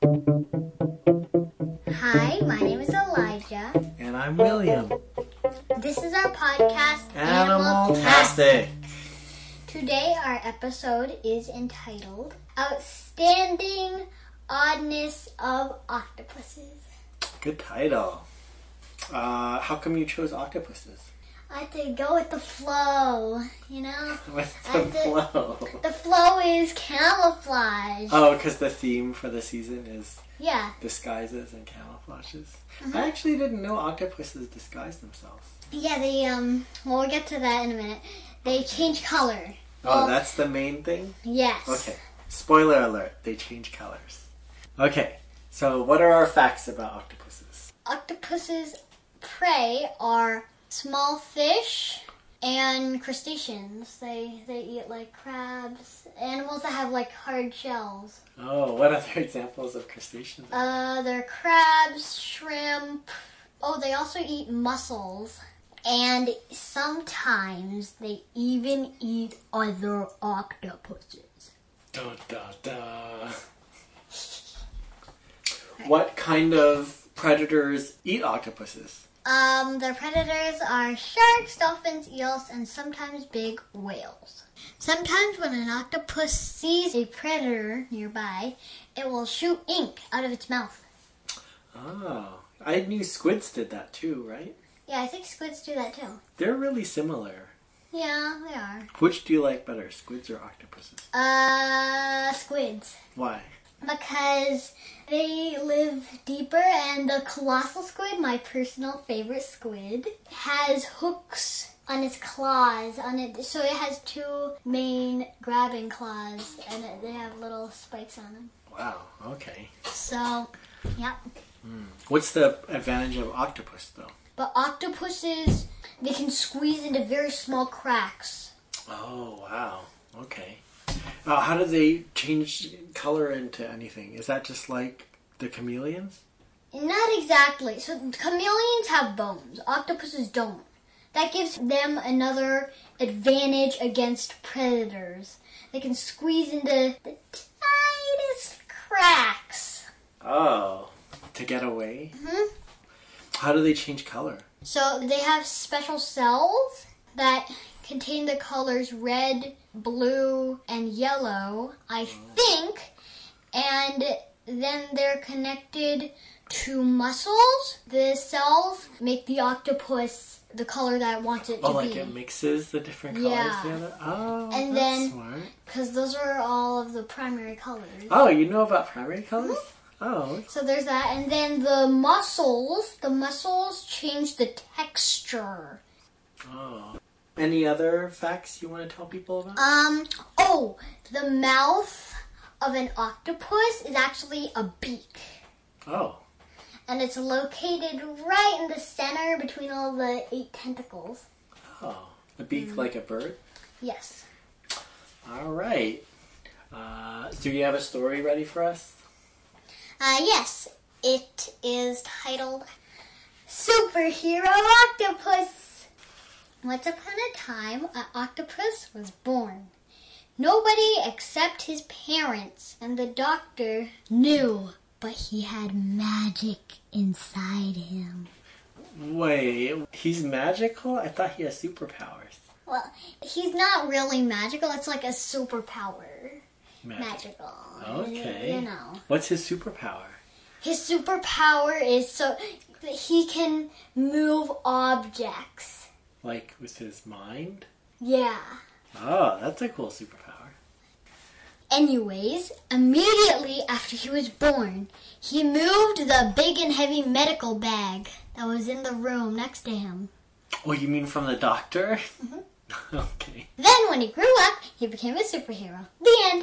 Hi, my name is Elijah. And I'm William. This is our podcast, Animal-tastic. Today our episode is entitled Outstanding Oddness of Octopuses. Good title. How come you chose octopuses? I had to go with the flow, you know? What's the flow? The flow is camouflage. Oh, because the theme for the season is Yeah. disguises and camouflages. I actually didn't know octopuses disguise themselves. Yeah, we'll get to that in a minute. They change color. Oh, that's the main thing? Yes. Okay. Spoiler alert, they change colors. Okay, so what are our facts about octopuses? Octopuses' prey are small fish and crustaceans. They eat like crabs, animals that have like hard shells. Oh, what other examples of crustaceans? They're crabs, shrimp. Oh, they also eat mussels. And sometimes they even eat other octopuses. Dun, dun, dun. What kind of predators eat octopuses? Their predators are sharks, dolphins, eels, and sometimes big whales. Sometimes when an octopus sees a predator nearby, it will shoot ink out of its mouth. Oh, I knew squids did that too, right? Yeah, I think squids do that too. They're really similar. Yeah, they are. Which do you like better, squids or octopuses? Squids. Why? Because they live deeper, and the colossal squid, my personal favorite squid, has hooks on its claws. So it has two main grabbing claws, and they have little spikes on them. Wow, okay. So, yeah. What's the advantage of octopus, though? But octopuses, they can squeeze into very small cracks. Oh, wow. Okay. How do they change color into anything? Is that just like the chameleons? Not exactly. So chameleons have bones. Octopuses don't. That gives them another advantage against predators. They can squeeze into the tiniest cracks. Oh, to get away? Mm-hmm. How do they change color? So they have special cells that contain the colors red, blue, and yellow, I think. And then they're connected to muscles. The cells make the octopus the color that it wants it to be. Oh, like it mixes the different colors Yeah. together? Oh, And that's then, smart. because those are all of the primary colors. Oh, you know about primary colors? Oh, So there's that. And then the muscles change the texture. oh. Any other facts you want to tell people about? The mouth of an octopus is actually a beak. Oh. And it's located right in the center between all the 8 tentacles. Oh. A beak like a bird? Yes. All right. Do you have a story ready for us? Yes. It is titled Superhero Octopus. Once upon a time, an octopus was born. Nobody except his parents and the doctor knew, but he had magic inside him. Wait, he's magical? I thought he has superpowers. Well, he's not really magical. It's like a superpower. Magical. Okay. You know. What's his superpower? His superpower is so that he can move objects. Like with his mind? Yeah. Oh, that's a cool superpower. Anyways, immediately after he was born, he moved the big and heavy medical bag that was in the room next to him. Oh, you mean from the doctor? Mm-hmm. Okay. Then when he grew up, he became a superhero. The end.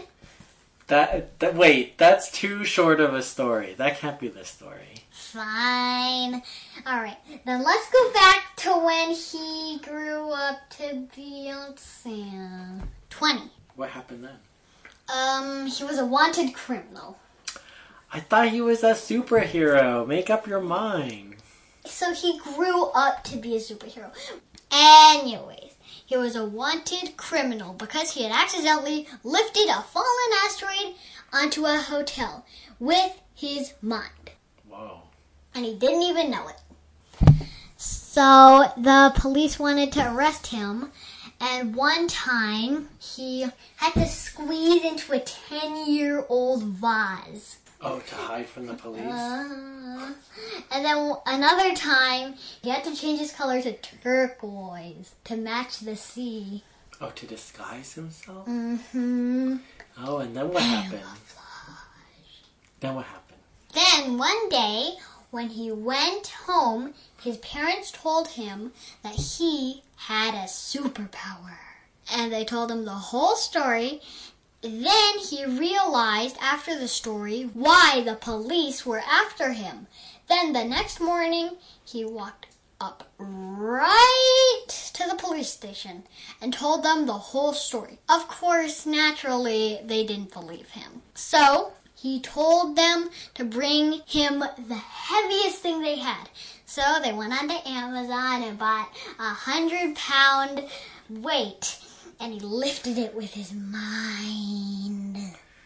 Wait, that's too short of a story. That can't be the story. Fine. Alright, then let's go back to when he grew up to be, let's see, 20. What happened then? He was a wanted criminal. I thought he was a superhero. Make up your mind. So he grew up to be a superhero. Anyways, he was a wanted criminal because he had accidentally lifted a fallen asteroid onto a hotel with his mind. Whoa. And he didn't even know it. So the police wanted to arrest him. And one time, he had to squeeze into a 10-year-old vase. Oh, to hide from the police? And then another time, he had to change his color to turquoise to match the sea. Oh, to disguise himself? Mm-hmm. Oh, and then what happened? Then what happened? Then one day, when he went home, his parents told him that he had a superpower. And they told him the whole story. Then he realized after the story why the police were after him. Then the next morning, he walked up right to the police station and told them the whole story. Of course, naturally, they didn't believe him. So he told them to bring him the heaviest thing they had. So they went onto Amazon and bought a 100-pound weight, and he lifted it with his mind.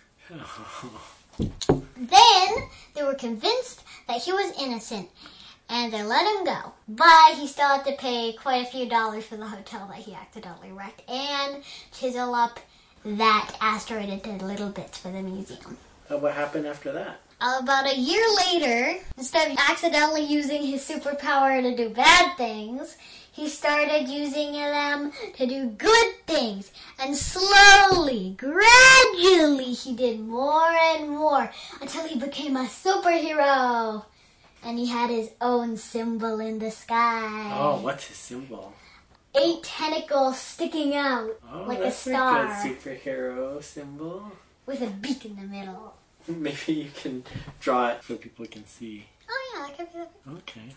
Then they were convinced that he was innocent, and they let him go. But he still had to pay quite a few dollars for the hotel that he accidentally wrecked and chisel up that asteroid into little bits for the museum. What happened after that? About a year later, instead of accidentally using his superpower to do bad things, he started using them to do good things. And slowly, gradually, he did more and more until he became a superhero. And he had his own symbol in the sky. Oh, what's his symbol? 8 tentacles sticking out like a star. That's a good superhero symbol. With a beak in the middle. Maybe you can draw it so people can see. Oh yeah, that could be the...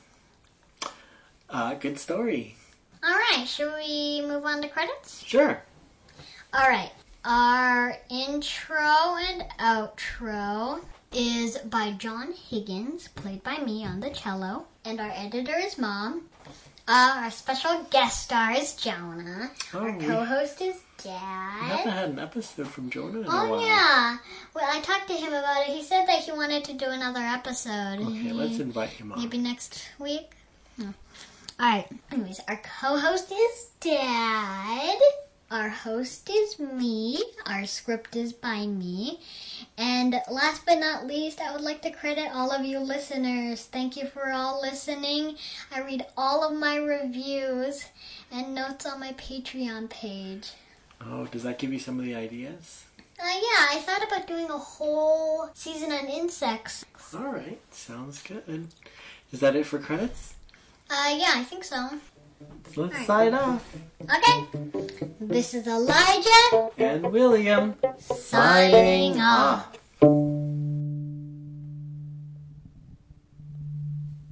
Okay. Good story. Alright, should we move on to credits? Sure. Alright, our intro and outro is by John Higgins, played by me on the cello. And our editor is Mom. Our special guest star is Jonah. Our co-host is Dad. We haven't had an episode from Jonah in a while. Oh, yeah. Well, I talked to him about it. He said that he wanted to do another episode. Okay, let's invite him on. Maybe next week? No. Alright. Anyways, our co-host is Dad. Our host is me. Our script is by me. And last but not least, I would like to credit all of you listeners. Thank you for all listening. I read all of my reviews and notes on my Patreon page. Oh, does that give you some of the ideas? Yeah, I thought about doing a whole season on insects. Alright, sounds good. Is that it for credits? Yeah, I think so. Let's sign off. Okay. This is Elijah and William signing off.